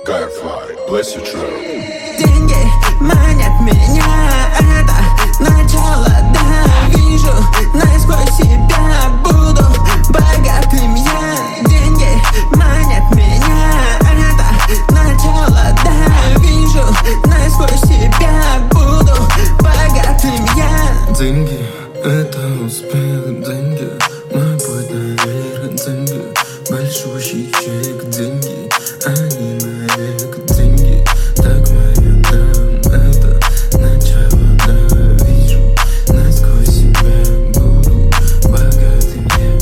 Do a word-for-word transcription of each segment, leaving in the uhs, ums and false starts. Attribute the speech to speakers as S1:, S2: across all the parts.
S1: Firefly, bless your trail.
S2: Деньги манят меня, это начало, да, вижу насквозь себя, буду богатым я. Деньги манят меня, это начало, да, вижу насквозь себя, буду богатым я.
S3: Деньги — это успех, деньги — мой путь наверх, деньги — большущий чек, деньги — они навек, деньги — так моя да, это начало, да, вижу насквозь себя, буду богатым я.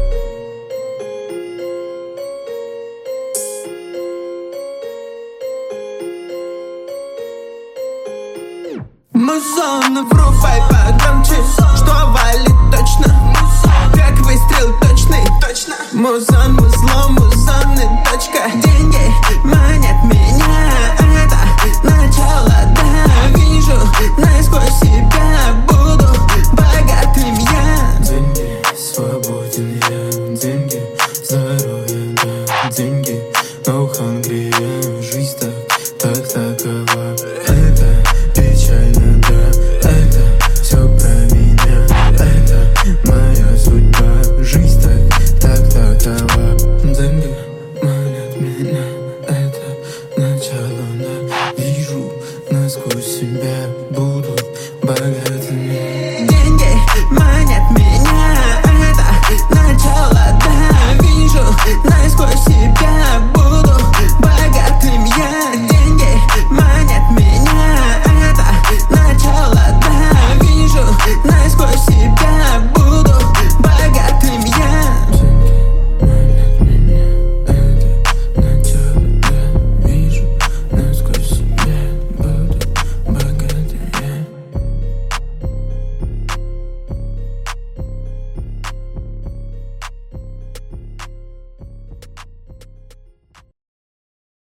S2: Музон, врубай погромче, что валит точно, как выстрел точный, точно. Музон.